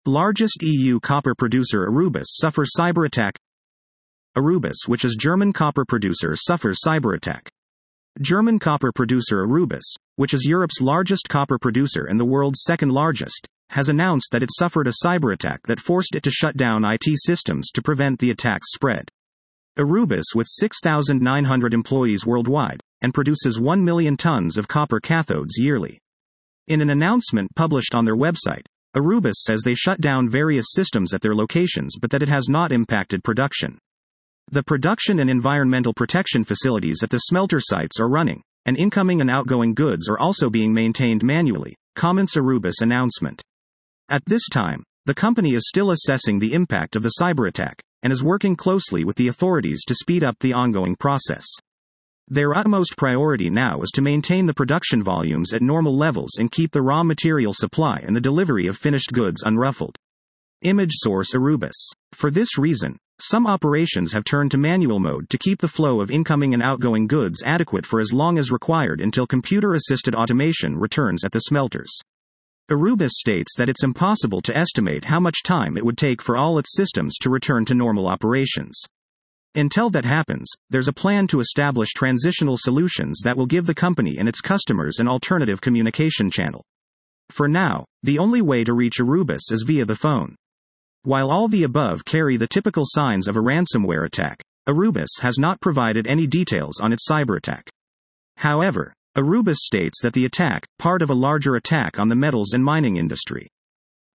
Largest EU copper producer Aurubis suffers cyber attack. Aurubis, which is German copper producer, suffers cyber attack. German copper producer Aurubis, which is Europe's largest copper producer and the world's second largest, has announced that it suffered a cyber attack that forced it to shut down IT systems to prevent the attack's spread. Aurubis, with 6,900 employees worldwide, and produces 1 million tons of copper cathodes yearly. In an announcement published on their website, Aurubis says they shut down various systems at their locations but that it has not impacted production. The production and environmental protection facilities at the smelter sites are running, and incoming and outgoing goods are also being maintained manually, comments Aurubis announcement. At this time, the company is still assessing the impact of the cyber attack, and is working closely with the authorities to speed up the ongoing process. Their utmost priority now is to maintain the production volumes at normal levels and keep the raw material supply and the delivery of finished goods unruffled. Image source Aurubis. For this reason, some operations have turned to manual mode to keep the flow of incoming and outgoing goods adequate for as long as required until computer-assisted automation returns at the smelters. Aurubis states that it's impossible to estimate how much time it would take for all its systems to return to normal operations. Until that happens, there's a plan to establish transitional solutions that will give the company and its customers an alternative communication channel. For now, the only way to reach Aurubis is via the phone. While all the above carry the typical signs of a ransomware attack, Aurubis has not provided any details on its cyber attack. However, Aurubis states that the attack, part of a larger attack on the metals and mining industry.